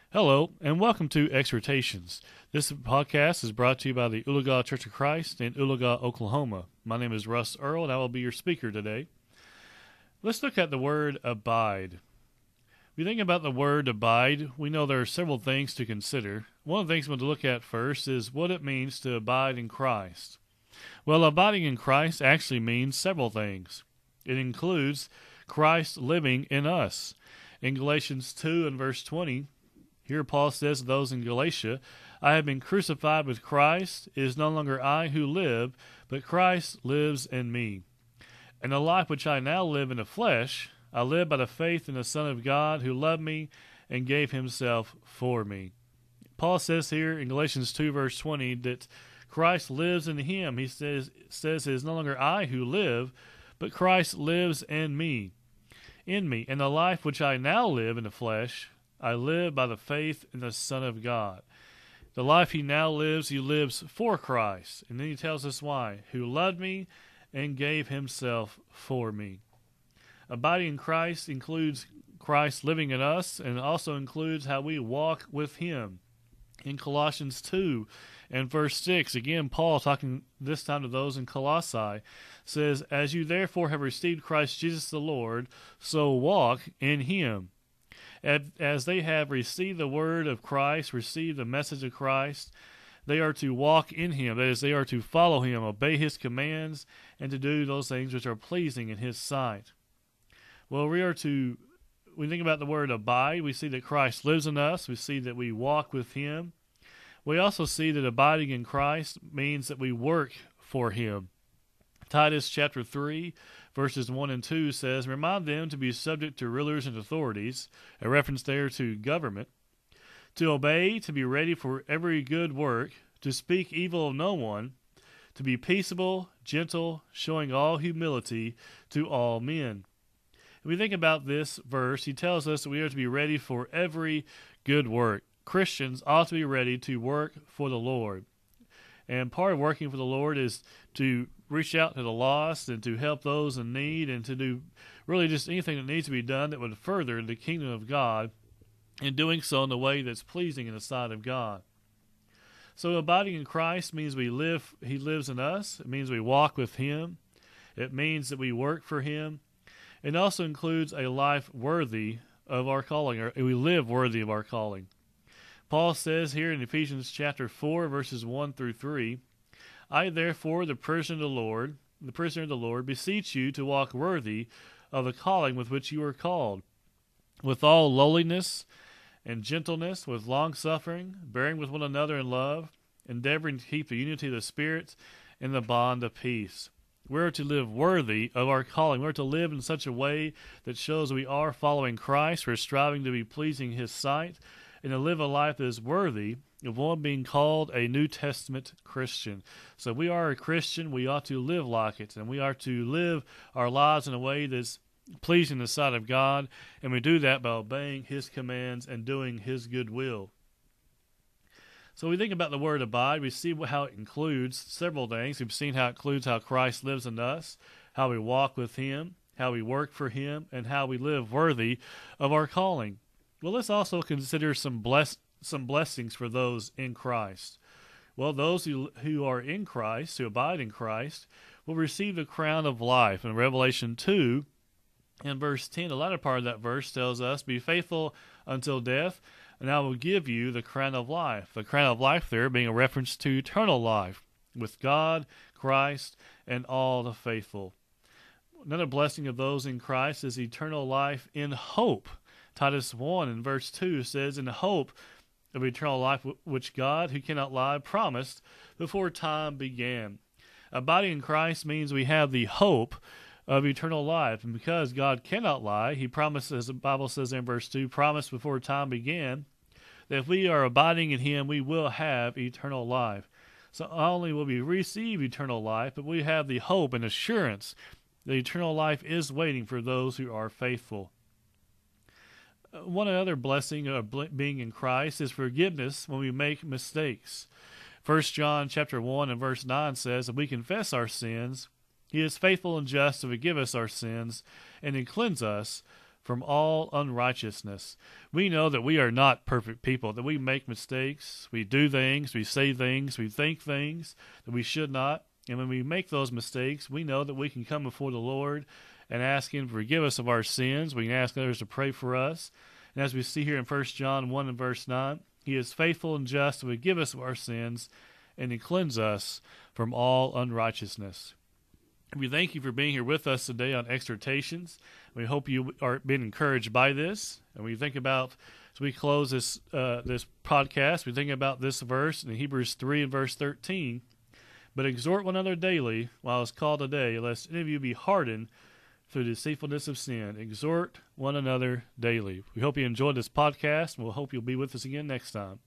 Hello, and welcome to Exhortations. This podcast is brought to you by the Oologah Church of Christ in Oologah, Oklahoma. My name is Russ Earl, and I will be your speaker today. Let's look at the word abide. If you think about the word abide, we know there are several things to consider. One of the things we want to look at first is what it means to abide in Christ. Well, abiding in Christ actually means several things. It includes Christ living in us. In Galatians 2 and verse 20, here Paul says to those in Galatia, I have been crucified with Christ. It is no longer I who live, but Christ lives in me. And the life which I now live in the flesh, I live by the faith in the Son of God who loved me and gave himself for me. Paul says here in Galatians 2 verse 20 that Christ lives in him. He says it is no longer I who live, but Christ lives in me. And the life which I now live in the flesh, I live by the faith in the Son of God. The life he now lives, he lives for Christ. And then he tells us why. Who loved me and gave himself for me. Abiding in Christ includes Christ living in us, and also includes how we walk with him. In Colossians 2 and verse 6, again, Paul, talking this time to those in Colossae, says, As you therefore have received Christ Jesus the Lord, so walk in him. As they have received the word of Christ, received the message of Christ, they are to walk in him. That is, they are to follow him, obey his commands, and to do those things which are pleasing in his sight. Well, when we think about the word abide, we see that Christ lives in us. We see that we walk with him. We also see that abiding in Christ means that we work for him. Titus chapter 3, verses 1 and 2 says, Remind them to be subject to rulers and authorities, a reference there to government, to obey, to be ready for every good work, to speak evil of no one, to be peaceable, gentle, showing all humility to all men. If we think about this verse, he tells us that we are to be ready for every good work. Christians ought to be ready to work for the Lord. And part of working for the Lord is to reach out to the lost and to help those in need and to do really just anything that needs to be done that would further the kingdom of God, and doing so in a way that's pleasing in the sight of God. So abiding in Christ means he lives in us. It means we walk with him. It means that we work for him. It also includes a life worthy of our calling, or we live worthy of our calling. Paul says here in Ephesians chapter 4, verses 1 through 3, I therefore, the prisoner of the Lord, beseech you to walk worthy of the calling with which you are called, with all lowliness and gentleness, with long-suffering, bearing with one another in love, endeavoring to keep the unity of the Spirit in the bond of peace. We're to live worthy of our calling. We're to live in such a way that shows we are following Christ. We're striving to be pleasing his sight, and to live a life that is worthy of one being called a New Testament Christian. So we are a Christian, we ought to live like it, and we are to live our lives in a way that's pleasing in the sight of God, and we do that by obeying his commands and doing his good will. So we think about the word abide, we see how it includes several things. We've seen how it includes how Christ lives in us, how we walk with him, how we work for him, and how we live worthy of our calling. Well, let's also consider some blessings for those in Christ. Well, those who are in Christ, who abide in Christ, will receive the crown of life. In Revelation 2, in verse 10, the latter part of that verse tells us, Be faithful until death, and I will give you the crown of life. The crown of life there being a reference to eternal life with God, Christ, and all the faithful. Another blessing of those in Christ is eternal life in hope. Titus 1 in verse 2 says, In hope of eternal life which God, who cannot lie, promised before time began. Abiding in Christ means we have the hope of eternal life. And because God cannot lie, he promised, as the Bible says in verse 2, promised before time began, that if we are abiding in him, we will have eternal life. So not only will we receive eternal life, but we have the hope and assurance that eternal life is waiting for those who are faithful. One other blessing of being in Christ is forgiveness when we make mistakes. 1 John chapter 1 and verse 9 says, If we confess our sins, he is faithful and just to forgive us our sins and to cleanse us from all unrighteousness. We know that we are not perfect people, that we make mistakes, we do things, we say things, we think things that we should not. And when we make those mistakes, we know that we can come before the Lord and ask Him to forgive us of our sins. We can ask others to pray for us. And as we see here in 1 John 1 and verse 9, He is faithful and just to forgive us of our sins and to cleanse us from all unrighteousness. We thank you for being here with us today on Exhortations. We hope you are being encouraged by this. And we think about, as we close this podcast, we think about this verse in Hebrews 3 and verse 13. But exhort one another daily while it's called today, lest any of you be hardened through the deceitfulness of sin. Exhort one another daily. We hope you enjoyed this podcast, and we'll hope you'll be with us again next time.